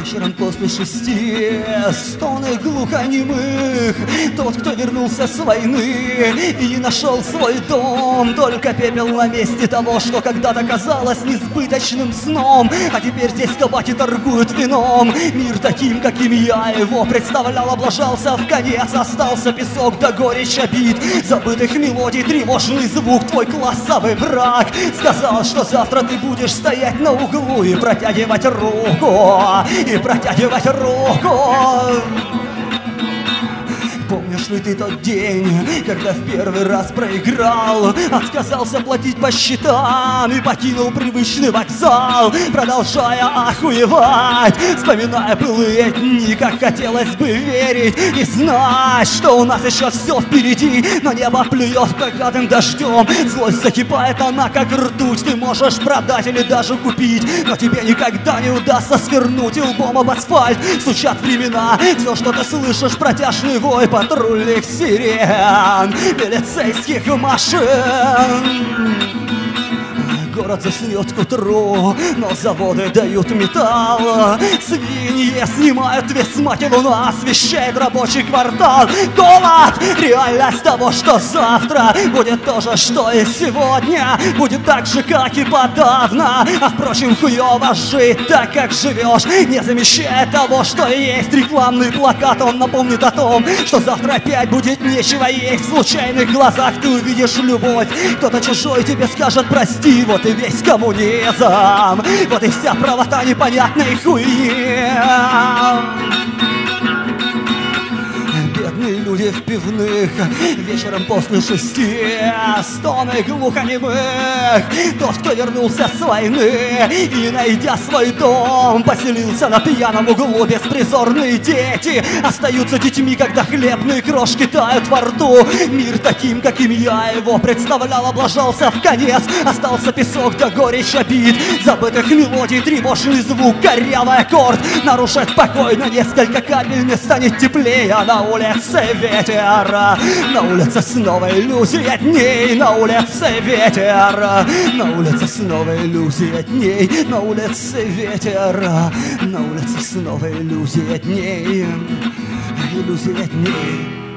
Вечером после 6 стоны глухонемых. Тот, кто вернулся с войны и не нашел свой дом, только пепел на месте того, что когда-то казалось несбыточным сном. А теперь здесь кабаки торгуют вином. Мир таким, каким я его представлял, облажался в конец. Остался песок да горечь обид, забытых мелодий, тревожный звук. Твой классовый враг сказал, что завтра ты будешь стоять на углу и протягивать руку, и протягивать руку. Помнишь ли ты тот день, когда в первый раз проиграл, отказался платить по счетам и покинул привычный вокзал, продолжая охуевать, вспоминая былые дни, как хотелось бы верить и знать, что у нас еще все впереди, но небо плюет проклятым дождем, злость закипает, она как ртуть, ты можешь продать или даже купить, но тебе никогда не удастся свернуть и лбом об асфальт стучат времена, все, что ты слышишь, протяжный вой патрульных сирен, милицейских машин. Город заснет к утру, но заводы дают металл. Свиньи снимают весь мать луна, освещает рабочий квартал. Голод! Реальность того, что завтра будет то же, что и сегодня. Будет так же, как и подавно. А впрочем, хуёво жить так, как живешь, не замещая того, что есть. Рекламный плакат, он напомнит о том, что завтра опять будет нечего есть. В случайных глазах ты увидишь любовь. Кто-то чужой тебе скажет прости, вот и весь коммунизм, вот и вся правота непонятной хуйни. Бедные люди в пивных вечером после 6, стоны глухонемых. Тот, кто вернулся с войны и, найдя свой дом, поселился на пьяном углу. Беспризорные дети остаются детьми, когда хлебные крошки тают во рту. Мир таким, каким я его представлял, облажался в конец. Остался песок да горечь обид, забытых мелодий, тревожный звук, корявый аккорд нарушает покой на несколько капель. Не станет теплее, а на улице ветер, на улице снова иллюзия дней, на улице ветер, на улице снова иллюзия дней, на улице ветер, на улице снова иллюзия дней, иллюзия дней.